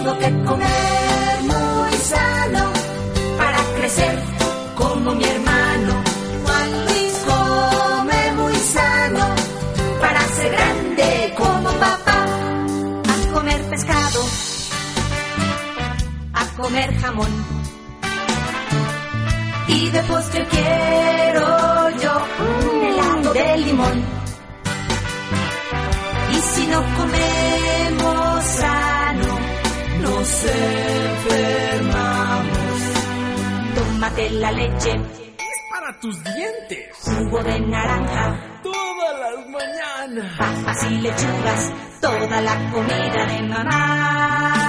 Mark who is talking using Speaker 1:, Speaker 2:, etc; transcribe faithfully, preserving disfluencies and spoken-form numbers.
Speaker 1: Tengo que comer muy sano para crecer como mi hermano. Juan Luis come muy sano para ser grande como papá. A comer pescado, a comer jamón, y de postre quiero yo un helado de limón. Y si no comemos sano, nos enfermamos. Tómate la leche,
Speaker 2: es para tus dientes.
Speaker 1: Jugo de naranja,
Speaker 2: todas las mañanas.
Speaker 1: Papas y lechugas, toda la comida de mamá.